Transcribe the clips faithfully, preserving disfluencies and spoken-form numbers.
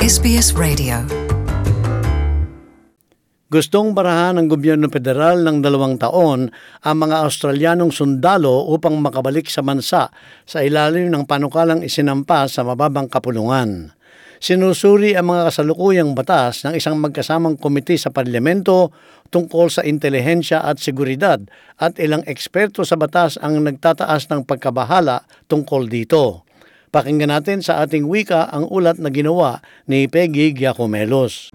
S B S Radio. Gustong barahan ng gobyerno federal ng dalawang taon ang mga Australianong sundalo upang makabalik sa bansa sa ilalim ng panukalang isinampa sa mababang kapulungan. Sinusuri ang mga kasalukuyang batas ng isang magkasamang komite sa parlamento tungkol sa intelihensya at seguridad at ilang eksperto sa batas ang nagtataas ng pagkabahala tungkol dito. Pakinggan natin sa ating wika ang ulat na ginawa ni Peggy Giacomelos.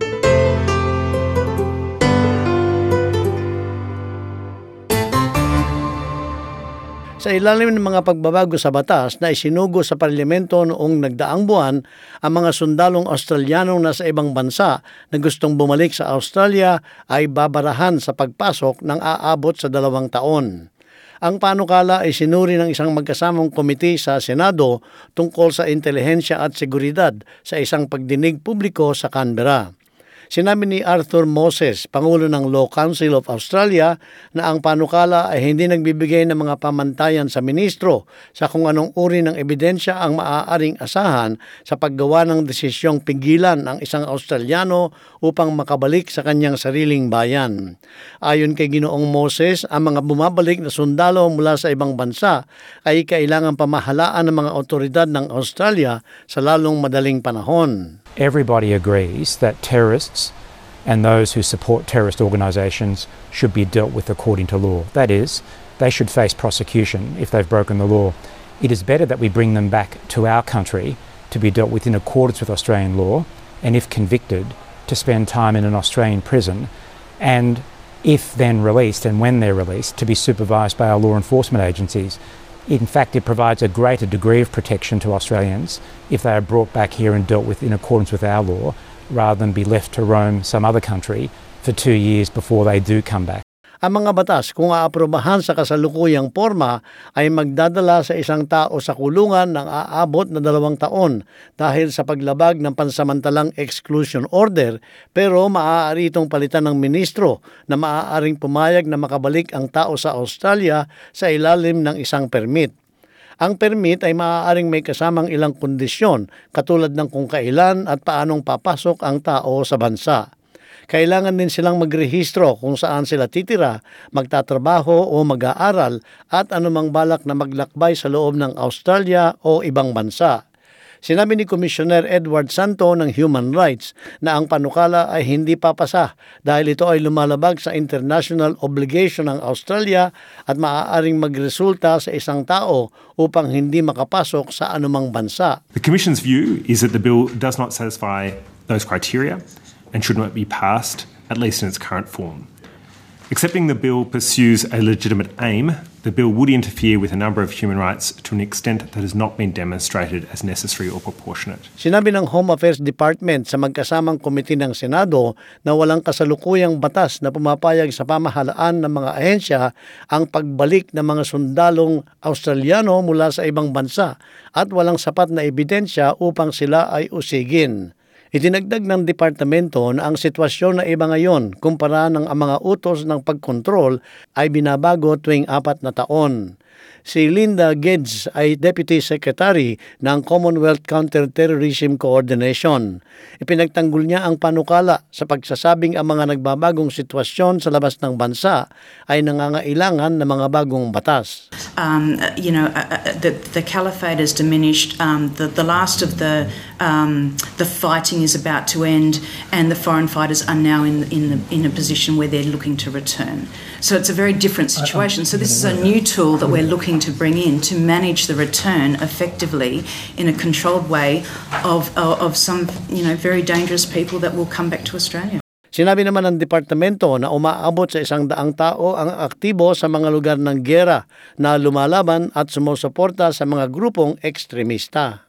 Sa ilalim ng mga pagbabago sa batas na isinugo sa parlamento noong nagdaang buwan, ang mga sundalong Australianong nasa ibang bansa na gustong bumalik sa Australia ay babarahan sa pagpasok ng aabot sa dalawang taon. Ang panukala ay sinuri ng isang magkasamang komite sa Senado tungkol sa intelihensya at seguridad sa isang pagdinig publiko sa Canberra. Sinabi ni Arthur Moses, Pangulo ng Law Council of Australia, na ang panukala ay hindi nagbibigay ng mga pamantayan sa ministro sa kung anong uri ng ebidensya ang maaaring asahan sa paggawa ng desisyong pigilan ang isang Australiano upang makabalik sa kanyang sariling bayan. Ayon kay Ginoong Moses, ang mga bumabalik na sundalo mula sa ibang bansa ay kailangan pamahalaan ng mga otoridad ng Australia sa lalong madaling panahon. Everybody agrees that terrorists and those who support terrorist organisations should be dealt with according to law. That is, they should face prosecution if they've broken the law. It is better that we bring them back to our country to be dealt with in accordance with Australian law, and if convicted, to spend time in an Australian prison, and if then released and when they're released, to be supervised by our law enforcement agencies. In fact, it provides a greater degree of protection to Australians if they are brought back here and dealt with in accordance with our law, rather than be left to roam some other country for two years before they do come back. Ang mga batas, kung aaprobahan sa kasalukuyang porma, ay magdadala sa isang tao sa kulungan ng aabot na dalawang taon dahil sa paglabag ng pansamantalang exclusion order, pero maaari itong palitan ng ministro na maaaring pumayag na makabalik ang tao sa Australia sa ilalim ng isang permit. Ang permit ay maaaring may kasamang ilang kondisyon katulad ng kung kailan at paanong papasok ang tao sa bansa. Kailangan din silang magrehistro kung saan sila titira, magtatrabaho o mag-aaral at anumang balak na maglakbay sa loob ng Australia o ibang bansa. Sinabi ni Commissioner Edward Santo ng Human Rights na ang panukala ay hindi papasa dahil ito ay lumalabag sa international obligation ng Australia at maaaring magresulta sa isang tao upang hindi makapasok sa anumang bansa. The Commission's view is that the bill does not satisfy those criteria and should not be passed, at least in its current form. Accepting the bill pursues a legitimate aim, the bill would interfere with a number of human rights to an extent that has not been demonstrated as necessary or proportionate. Sinabi ng Home Affairs Department sa magkasamang komite ng Senado na walang kasalukuyang batas na pumapayag sa pamahalaan ng mga ahensya ang pagbalik ng mga sundalong Australiano mula sa ibang bansa at walang sapat na ebidensya upang sila ay usigin. Itinagdag ng departamento na ang sitwasyon na iba ngayon kumpara ng ang mga utos ng pagkontrol ay binabago tuwing apat na taon. Si Linda Geddes ay Deputy Secretary ng Commonwealth Counter-Terrorism Coordination. Ipinagtanggol niya ang panukala sa pagsasabing ang mga nagbabagong sitwasyon sa labas ng bansa ay nangangailangan ng mga bagong batas. Um, you know, uh, the, the caliphate has diminished. Um, the, the last of the um, the fighting is about to end, and the foreign fighters are now in in the, in a position where they're looking to return. So it's a very different situation. So this is a new tool that we're looking to bring in to manage the return effectively in a controlled way of of, of some you know very dangerous people that will come back to Australia. Sinabi naman ng departamento na umaabot sa isang daang tao ang aktibo sa mga lugar ng giyera na lumalaban at sumusuporta sa mga grupong ekstremista.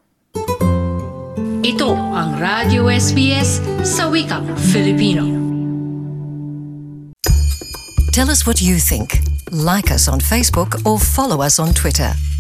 Ito ang Radyo S B S sa wikang Filipino. Tell us what you think. Like us on Facebook or follow us on Twitter.